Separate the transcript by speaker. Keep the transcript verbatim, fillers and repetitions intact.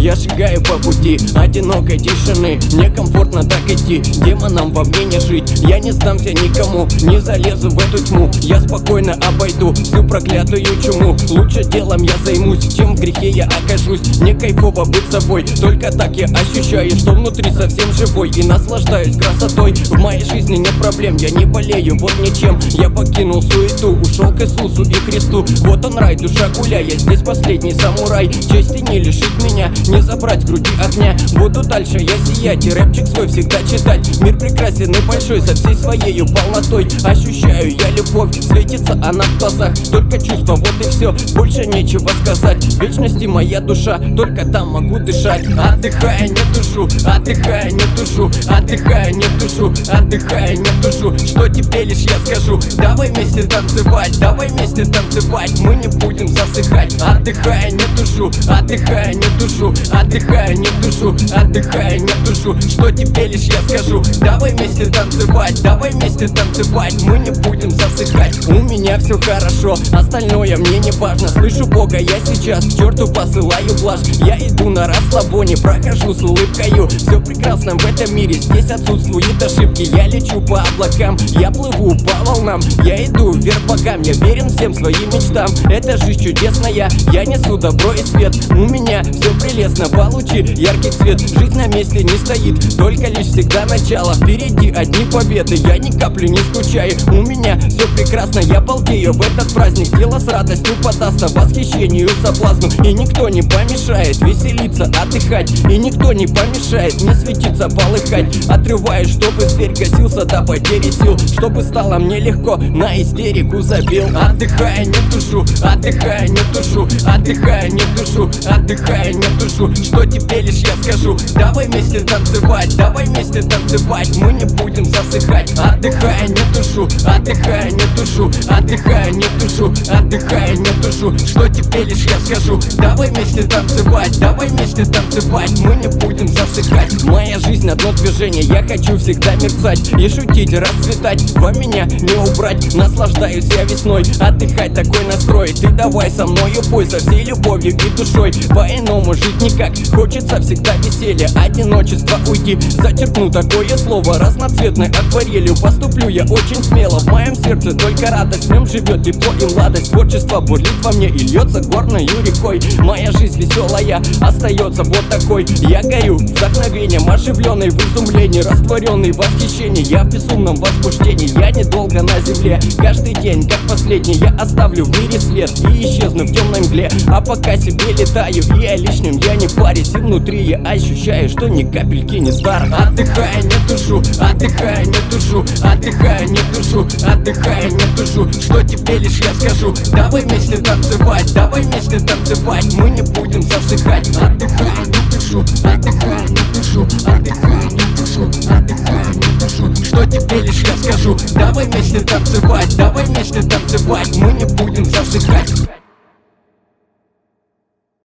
Speaker 1: Я шагаю по пути одинокой тишины. Мне комфортно так идти, демонам во мне не жить. Я не сдамся никому, не залезу в эту тьму. Я спокойно обойду всю проклятую чуму. Лучше делом я займусь, чем в грехе я окажусь. Мне кайфово быть собой, только так я ощущаю, что внутри совсем живой. И наслаждаюсь красотой. В моей жизни нет проблем, я не болею вот ничем. Я покинул суету, ушел к Иисусу и Христу. Вот он рай, душа гуляй, я здесь последний самурай. Чести не лишить меня, не забрать груди огня. Буду дальше я сиять и рэпчик свой всегда читать. Мир прекрасен и большой, со всей своею полнотой. Ощущаю я любовь, светится она в глазах. Только чувство, вот и все, больше нечего сказать. В вечности моя душа, только там могу дышать. Отдыхая не тушу, отдыхая не тушу, отдыхая не тушу, отдыхая не тушу. Что тебе лишь я скажу, давай вместе танцевать, давай вместе танцевать. Мы не будем засыхать. Отдыхая не тушу, отдыхая не тушу, отдыхая не тушу, отдыхая не тушу. Что тебе лишь я скажу, давай вместе танцевать, давай вместе танцевать. Мы не будем засыхать. У меня все хорошо, остальное мне не важно. Слышу Бога я сейчас, к черту посылаю блажь. Я иду на расслабоне, прохожу с улыбкою. Все прекрасно в этом мире, здесь отсутствуют ошибки. Я лечу по облакам, я плыву по волнам. Я иду вверх богам, я верен всем своим мечтам. Это жизнь чудесная, я несу добро и свет. У меня все прелестно, получи яркий цвет. Жизнь на месте не стоит, только лишь всегда начало. Впереди одни победы, я ни капли не скучаю. У меня все прекрасно, я балдею в этот праздник. Тело с радостью подастся восхищению, соблазну. И никто не помешает веселиться, отдыхать. И никто не помешает мне светиться, полыхать. Отрываюсь, чтобы зверь гасился до потери сил. Чтобы стало мне легко, на истерику забил. Отдыхая не тушу, отдыхая не тушу, отдыхая не тушу, отдыхая не тушу. Что тебе лишь я скажу, давай вместе танцевать, давай вместе танцевать. Мы не будем засыхать. Отдыхая не тушу, отдыхая не тушу, отдыхая не тушу, отдыхая не тушу. Что тебе лишь я скажу, давай вместе танцевать, давай вместе танцевать. Мы не будем засыхать. Моя жизнь одно движение, я хочу всегда мерцать и шутить, расцветать. Во меня не убрать, наслаждаюсь я весной. Отдыхать такой настрой, ты давай со мною пой, со всей любовью и душой. По-иному жить никак, хочется всегда веселья. Одиночество уйти, зачеркну такое слово разноцветной акварелью. Поступлю я очень смело, в моем сердце только радость. В нем живет тепло и младость, творчество бурлит во мне и льется горною рекой. Моя жизнь веселая остается вот такой. Я горю вдохновением, оживленный в изумлении, растворенный в восхищении. Я в безумном возбуждении, я недолго на земле. Каждый день, как последний, я оставлю в мире след и исчезну в темной мгле. А пока себе летаю, и о лишнем я не парюсь. И внутри я ощущаю, что ни капельки не стар. Отдыхая не тушу, отдыхая не тушу, отдыхая не тушу, отдыхая не тушу. Что тебе лишь я скажу, давай вместе танцевать, давай вместе танцевать. Мы не будем засыхать. Отдыхая не тушу, отдыхая не тушу, отдыхая не тушу, отдыхая не тушу. Что тебе лишь я скажу, давай вместе танцевать, давай вместе танцевать. Мы не будем засыхать.